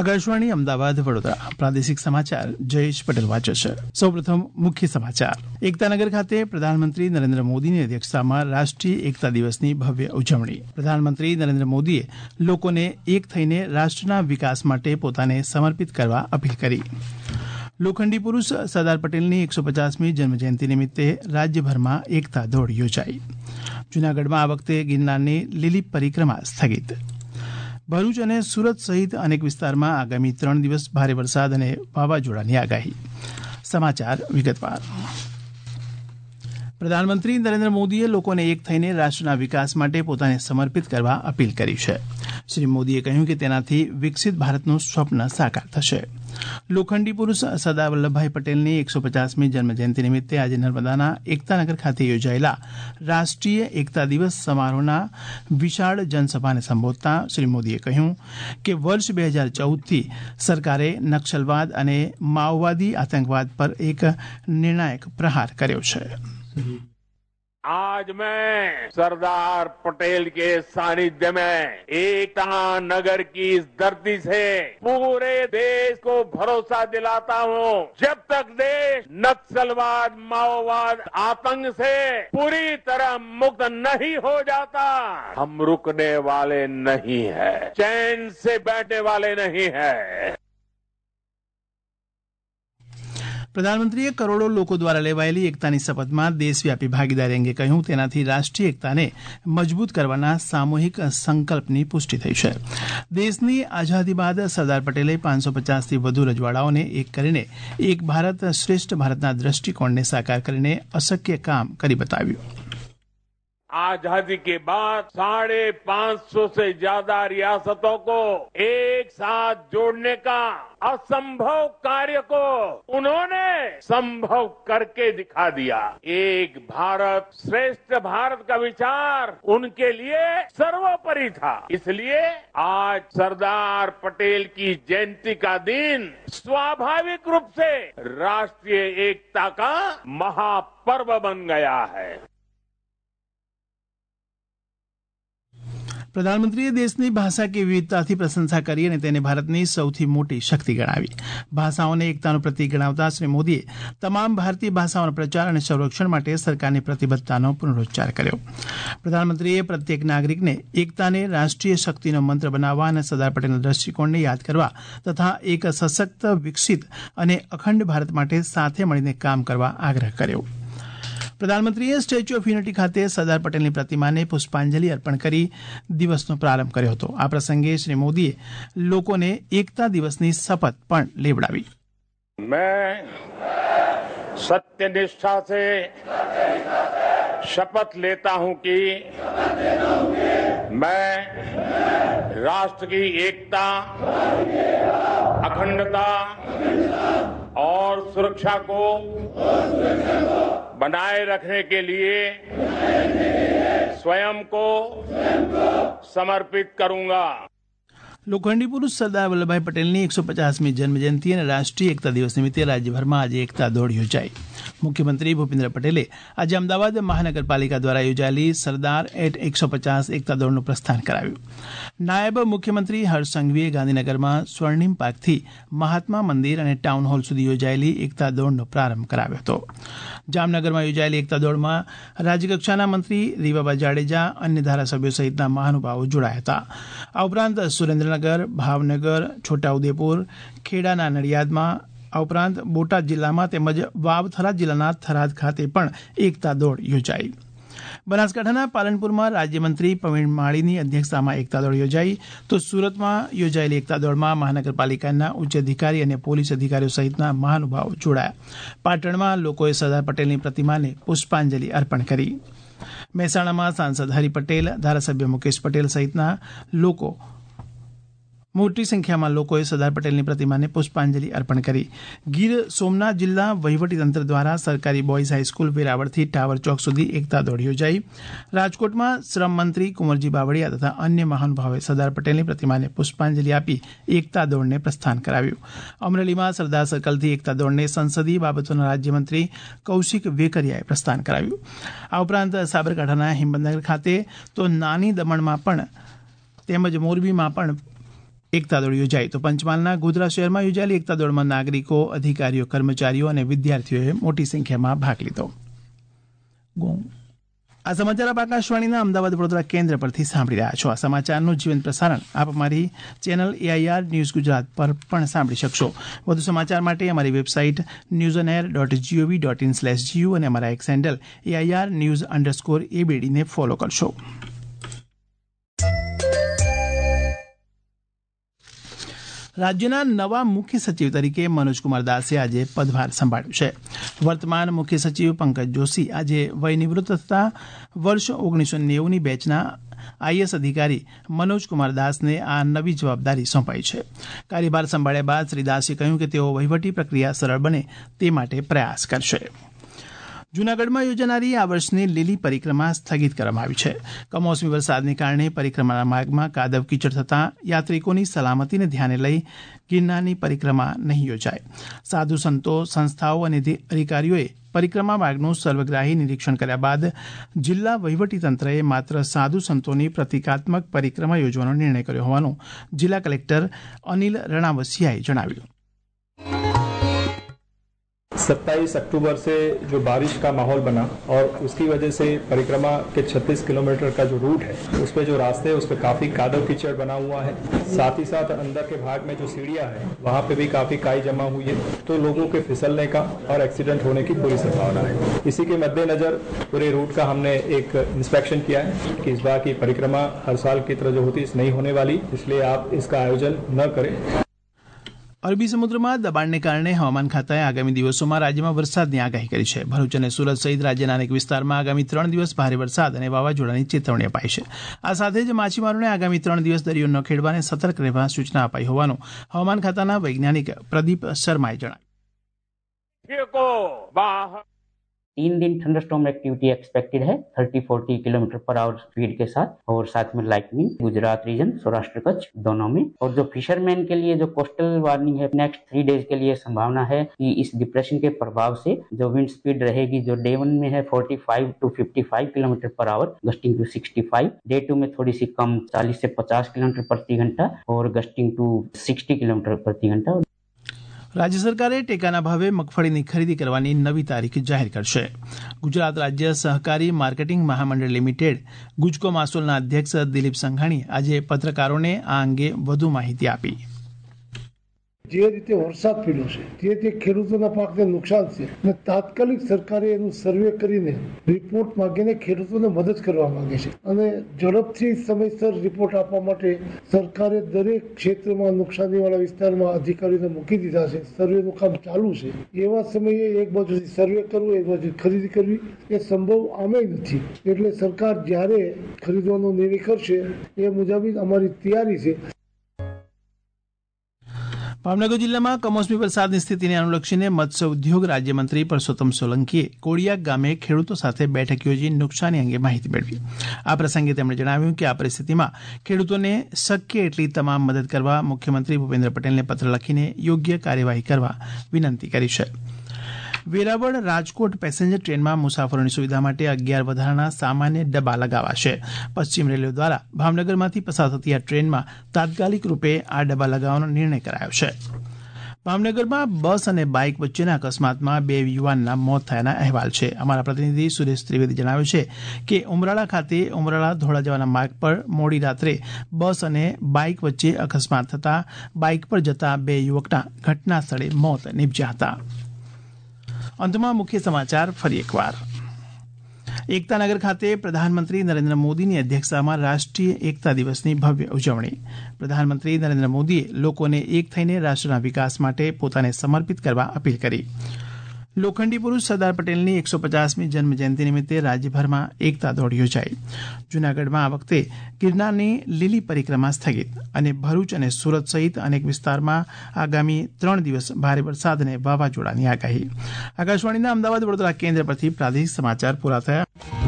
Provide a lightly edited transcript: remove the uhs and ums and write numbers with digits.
આકાશવાણી અમદાવાદ વડોદરા પ્રાદેશિક સમાચાર જયેશ પટેલ વાંચે છે. સૌપ્રથમ મુખ્ય સમાચાર. એકતાનગર ખાતે પ્રધાનમંત્રી નરેન્દ્ર મોદીની અધ્યક્ષતામાં રાષ્ટ્રીય એકતા દિવસની ભવ્ય ઉજવણી. પ્રધાનમંત્રી નરેન્દ્ર મોદીએ લોકોને એક થઈને રાષ્ટ્રના વિકાસ માટે પોતાને સમર્પિત કરવા અપીલ કરી. લોખંડી પુરુષ સરદાર પટેલની 150મી જન્મજયંતિ નિમિત્તે રાજ્યભરમાં એકતા દોડ યોજાઈ. જૂનાગઢમાં આ વખતે ગિરનારની લીલી પરિક્રમા સ્થગિત. ભરૂચ અને સુરત સહિત અનેક વિસ્તારમાં આગામી 3 દિવસ ભારે વરસાદ અને વાવાઝોડાની આગાહી. સમાચાર વિગતવાર. પ્રધાનમંત્રી નરેન્દ્ર મોદીએ લોકોને એક થઈને રાષ્ટ્રના વિકાસ માટે પોતાને સમર્પિત કરવા અપીલ કરી છે. શ્રી મોદીએ કહ્યું કે તેનાથી વિકસિત ભારતનું સ્વપ્ન સાકાર થશે. લોખંડી પુરુષ સરદાર વલ્લભભાઈ પટેલની 150મી જન્મજયંતિ નિમિત્તે આજે નર્મદાના એકતાનગર ખાતે યોજાયેલા રાષ્ટ્રીય એકતા દિવસ સમારોહના વિશાળ જનસભાને સંબોધતા શ્રી મોદીએ કહ્યું કે વર્ષ 2014થી સરકારે નક્સલવાદ અને માઓવાદી આતંકવાદ પર એક નિર્ણાયક પ્રહાર કર્યો છે. आज मैं सरदार पटेल के सानिध्य में एकता नगर की इस धरती से पूरे देश को भरोसा दिलाता हूँ, जब तक देश नक्सलवाद माओवाद आतंक से पूरी तरह मुक्त नहीं हो जाता, हम रुकने वाले नहीं है, चैन से बैठने वाले नहीं है. પ્રધાનમંત્રીએ કરોડો લોકો દ્વારા લેવાયેલી એકતાની શપથમાં દેશવ્યાપી ભાગીદારી અંગે કહ્યું. તેનાથી રાષ્ટ્રીય એકતાને મજબૂત કરવાના સામૂહિક સંકલ્પની પુષ્ટિ થઈ છે. દેશની આઝાદી બાદ સરદાર પટેલે 550થી વધુ રજવાડાઓને એક કરીને એક ભારત શ્રેષ્ઠ ભારતના દ્રષ્ટિકોણને સાકાર કરીને અશક્ય કામ કરી બતાવ્યું. आजादी के बाद 550 से ज्यादा रियासतों को एक साथ जोड़ने का असंभव कार्य को उन्होंने संभव करके दिखा दिया. एक भारत श्रेष्ठ भारत का विचार उनके लिए सर्वोपरि था. इसलिए आज सरदार पटेल की जयंती का दिन स्वाभाविक रूप से राष्ट्रीय एकता का महापर्व बन गया है. પ્રધાનમંત્રીએ દેશની ભાષાકીય વિવિધતાથી પ્રશંસા કરી અને તેને ભારતની સૌથી મોટી શક્તિ ગણાવી. ભાષાઓને એકતાનું પ્રતીક ગણાવતા શ્રી મોદીએ તમામ ભારતીય ભાષાઓના પ્રચાર અને સંરક્ષણ માટે સરકારની પ્રતિબદ્ધતાનો પુનરોચ્ચાર કર્યો. પ્રધાનમંત્રીએ પ્રત્યેક નાગરિકને એકતાને રાષ્ટ્રીય શક્તિનો મંત્ર બનાવવા અને સરદાર પટેલના દ્રષ્ટિકોણને યાદ કરવા તથા એક સશક્ત, વિકસિત અને અખંડ ભારત માટે સાથે મળીને કામ કરવા આગ્રહ કર્યો. પ્રધાનમંત્રીએ સ્ટેચ્યુ ઓફ યુનિટી ખાતે સરદાર પટેલની પ્રતિમાને પુષ્પાંજલિ અર્પણ કરી દિવસનો પ્રારંભ કર્યો હતો. આ પ્રસંગે શ્રી મોદીએ લોકોને એકતા દિવસની શપથ પણ લેવડાવી. मैं सत्यनिष्ठा से शपथ लेता हूं कि मैं राष्ट्र की एकता, अखंडता और सुरक्षा को बनाए रखने के लिए स्वयं को समर्पित करूंगा. લોખંડી પુરુષ સરદાર વલ્લભભાઈ પટેલની 150મી જન્મજયંતિ અને રાષ્ટ્રીય એકતા દિવસ નિમિત્તે રાજ્યભરમાં આજે એકતા દોડ યોજાઈ. મુખ્યમંત્રી ભૂપેન્દ્ર પટેલે આજે અમદાવાદ મહાનગરપાલિકા દ્વારા યોજાયેલી સરદાર એટ 150 એકતા દોડનું પ્રસ્થાન કરાવ્યું. નાયબ મુખ્યમંત્રી હર્ષ સંઘવીએ ગાંધીનગરમાં સ્વર્ણિમ પાર્કથી મહાત્મા મંદિર અને ટાઉન હોલ સુધી યોજાયેલી એકતા દોડનો પ્રારંભ કરાવ્યો હતો. જામનગરમાં યોજાયેલી એકતા દોડમાં રાજ્યકક્ષાના મંત્રી રીવાબા જાડેજા, અન્ય ધારાસભ્યો સહિતના મહાનુભાવો જોડાયા હતા. આ ઉપરાંત સુરેન્દ્રનગર, ભાવનગર, છોટાઉદેપુર, ખેડાના નડિયાદમાં, આ ઉપરાંત બોટાદ જિલ્લામાં તેમજ વાવ-થરાદ જિલ્લાના થરાદ ખાતે પણ એકતા દોડ યોજાઈ. બનાસકાંઠાના પાલનપુરમાં રાજ્યમંત્રી પ્રવીણ માળીની અધ્યક્ષતામાં એકતા દોડ યોજાઈ. તો સુરતમાં યોજાયેલી એકતા દોડમાં મહાનગરપાલિકાના ઉચ્ચ અધિકારી અને પોલીસ અધિકારીઓ સહિતના મહાનુભાવો જોડાયા. પાટણમાં લોકોએ સરદાર પટેલની પ્રતિમાને પુષ્પાંજલિ અર્પણ કરી. મહેસાણામાં સાંસદ હરિ પટેલ, ધારાસભ્ય મુકેશ પટેલ સહિતના મોટી સંખ્યામાં લોકોએ સરદાર પટેલની પ્રતિમાને પુષ્પાંજલિ અર્પણ કરી. ગીર સોમનાથ જિલ્લા વહીવટીતંત્ર દ્વારા સરકારી બોયઝ હાઈસ્કૂલ વેરાવળથી ટાવર ચોક સુધી એકતા દોડ યોજાઈ. રાજકોટમાં શ્રમ મંત્રી કુંવરજી બાવળિયા તથા અન્ય મહાનુભાવોએ સરદાર પટેલની પ્રતિમાને પુષ્પાંજલિ આપી એકતા દોડને પ્રસ્થાન કરાવ્યું. અમરેલીમાં સરદાર સર્કલથી એકતા દોડને સંસદીય બાબતોના રાજ્યમંત્રી કૌશિક વેકરિયાએ પ્રસ્થાન કરાવ્યું. આ ઉપરાંત સાબરકાંઠાના હિંમતનગર ખાતે તો નાની દમણમાં પણ તેમજ મોરબીમાં પણ એકતા દોડ યોજાઈ તો પંચમહાલના ગોધરા શહેરમાં યોજાયેલી એકતા દોડમાં નાગરિકો, અધિકારીઓ, કર્મચારીઓ અને વિદ્યાર્થીઓએ મોટી સંખ્યામાં ભાગ લીધો. આ સમાચાર આપ આકાશવાણીના અમદાવાદ વડોદરા કેન્દ્ર પરથી સાંભળી રહ્યા છો. આ સમાચારનું જીવંત પ્રસારણ આપ અમારી ચેનલ AIR ન્યૂઝ ગુજરાત પર પણ સાંભળી શકશો. વધુ સમાચાર માટે અમારી વેબસાઇટ newsonair.gov.in/gu અને અમારા એક્સ હેન્ડલ AIR_news_ABD ને ફોલો કરશો. રાજ્યના નવા મુખ્ય સચિવ તરીકે મનોજકુમાર દાસે આજે પદભાર સંભાળ્યો છે. વર્તમાન મુખ્ય સચિવ પંકજ જોશી આજે વયનિવૃત્ત થતા વર્ષ 1990ની બેચના IAS અધિકારી મનોજકુમાર દાસને આ નવી જવાબદારી સોંપાઈ છે. કાર્યભાર સંભાળ્યા બાદ શ્રી દાસે કહ્યું કે તેઓ વહીવટી પ્રક્રિયા સરળ બને તે માટે પ્રયાસ કરશે. જૂનાગઢમાં યોજાનારી આ વર્ષની લીલી પરિક્રમા સ્થગિત કરવામાં આવી છે. કમોસમી વરસાદને કારણે પરિક્રમાના માર્ગમાં કાદવ કીચડ થતાં યાત્રિકોની સલામતીને ધ્યાને લઈ ગિરનારની પરિક્રમા નહીં યોજાય. સાધુ સંતો, સંસ્થાઓ અને અધિકારીઓએ પરિક્રમા માર્ગનું સર્વગ્રાહી નિરીક્ષણ કર્યા બાદ જિલ્લા વહીવટીતંત્રએ માત્ર સાધુ સંતોની પ્રતિકાત્મક પરિક્રમા યોજવાનો નિર્ણય કર્યો હોવાનું જિલ્લા કલેક્ટર અનિલ રણાવસિયાએ જણાવ્યું. 27 अक्टूबर से जो बारिश का माहौल बना और उसकी वजह से परिक्रमा के 36 किलोमीटर का जो रूट है उस पे जो रास्ते है उस पे काफी कादव कीचड़ बना हुआ है. साथ ही साथ अंदर के भाग में जो सीढ़ियां है वहां पे भी काफी काई जमा हुई है, तो लोगों के फिसलने का और एक्सीडेंट होने की पूरी संभावना है. इसी के मद्देनजर पूरे रूट का हमने एक इंस्पेक्शन किया है कि इस बार की परिक्रमा हर साल की तरह जो होती है नहीं होने वाली, इसलिए आप इसका आयोजन न करें. અરબી સમુદ્રમાં દબાણને કારણે હવામાન ખાતાએ આગામી દિવસોમાં રાજ્યમાં વરસાદની આગાહી કરી છે. ભરૂચ અને સુરત સહિત રાજ્યના અનેક વિસ્તારમાં આગામી 3 દિવસ ભારે વરસાદ અને વાવાઝોડાની ચેતવણી અપાઈ છે. આ સાથે જ માછીમારોને આગામી 3 દિવસ દરિયો ન ખેડવા અને સતર્ક રહેવા સૂચના અપાઈ હોવાનું હવામાન ખાતાના વૈજ્ઞાનિક પ્રદીપ શર્માએ જણાવ્યું. 3 दिन थंडरस्टॉर्म एक्टिविटी एक्सपेक्टेड है 30-40 किलोमीटर पर आवर स्पीड के साथ, और साथ में लाइटनिंग गुजरात रीजन, सौराष्ट्र कच्छ दोनों में. और जो फिशरमैन के लिए जो कोस्टल वार्निंग है, नेक्स्ट 3 डेज के लिए संभावना है कि इस डिप्रेशन के प्रभाव से जो विंड स्पीड रहेगी जो डे 1 में है 45 to 55 kilometre per hour gusting to 65, day 2 में थोड़ी सी कम 40 से 50 किलोमीटर प्रति घंटा और गस्टिंग टू 60 किलोमीटर प्रति घंटा. રાજ્ય સરકારે ટેકાના ભાવે મગફળીની ખરીદી કરવાની નવી તારીખ જાહેર કરશે. ગુજરાત રાજ્ય સહકારી માર્કેટિંગ મહામંડળ લિમિટેડ ગુજકો માસોલના અધ્યક્ષ દિલીપ સંઘાણીએ આજે પત્રકારોને આ અંગે વધુ માહિતી આપી. જે રીતે વરસાદ પડ્યો છે તે રીતે ખેડૂતોના પાકને નુકસાન છે અને તાત્કાલિક સરકારે એનું સર્વે કરીને રિપોર્ટ માંગીને ખેડૂતોને મદદ કરવા માંગે છે અને ઝડપથી સમયસર રિપોર્ટ આપવા માટે સરકારે દરેક ક્ષેત્રમાં નુકસાનીવાળા વિસ્તારમાં અધિકારીઓને મૂકી દીધા છે. સર્વેનું કામ ચાલુ છે. એવા સમયે એક બાજુથી સર્વે કરવું, એક બાજુ ખરીદી કરવી એ સંભવ આમે નથી. એટલે સરકાર જ્યારે ખરીદવાનો નિર્ણય કરશે એ મુજબ અમારી તૈયારી છે. ભાવનગર જિલ્લામાં કમોસમી વરસાદની સ્થિતિને અનુલક્ષીને મત્સ્ય ઉદ્યોગ રાજ્યમંત્રી પરસોત્તમ સોલંકીએ કોડિયા ગામે ખેડૂતો સાથે બેઠક યોજી નુકસાની અંગે માહિતી મેળવી. આ પ્રસંગે તેમણે જણાવ્યું કે આ પરિસ્થિતિમાં ખેડૂતોને શક્ય એટલી તમામ મદદ કરવા મુખ્યમંત્રી ભૂપેન્દ્ર પટેલને પત્ર લખીને યોગ્ય કાર્યવાહી કરવા વિનંતી કરી છે. વેરાવળ રાજકોટ પેસેન્જર ટ્રેનમાં મુસાફરોની સુવિધા માટે 11 વધારાના સામાન્ય ડબ્બા લગાવાશે. પશ્ચિમ રેલવે દ્વારા ભાવનગરમાંથી પસાર થતી આ ટ્રેનમાં તાત્કાલિક રૂપે આ ડબ્બા લગાવવાનો નિર્ણય કરાયો છે. ભાવનગરમાં બસ અને બાઇક વચ્ચેના અકસ્માતમાં 2 યુવાનના મોત થયાના અહેવાલ છે. અમારા પ્રતિનિધિ સુરેશ ત્રિવેદી જણાવે છે કે ઉમરાળા ખાતે ઉમરાળા ધોળા જવાના માર્ગ પર મોડી રાત્રે બસ અને બાઇક વચ્ચે અકસ્માત થતાં બાઇક પર જતા 2 યુવકના ઘટના સ્થળે મોત નીપજ્યા હતા. અંતમાં મુખ્ય સમાચાર ફરી એકવાર. એકતાનગર ખાતે પ્રધાનમંત્રી નરેન્દ્ર મોદીની અધ્યક્ષતામાં રાષ્ટ્રીય એકતા દિવસની ભવ્ય ઉજવણી. પ્રધાનમંત્રી નરેન્દ્ર મોદીએ લોકોને એક થઈને રાષ્ટ્રના વિકાસ માટે પોતાને સમર્પિત કરવા અપીલ કરી. લોખંડી પુરુષ સરદાર પટેલની 150મી જન્મજયંતિ નિમિત્તે રાજ્યભરમાં એકતા દોડ યોજાઈ. જૂનાગઢમાં આ વખતે ગિરનારની લીલી પરિક્રમા સ્થગિત અને ભરૂચ અને સુરત સહિત અનેક વિસ્તારમાં આગામી 3 દિવસ ભારે વરસાદ અને વાવાઝોડાની આગાહી. આકાશવાણીના અમદાવાદ વડોદરા કેન્દ્ર પરથી પ્રાદેશિક સમાચાર પૂરા થયા.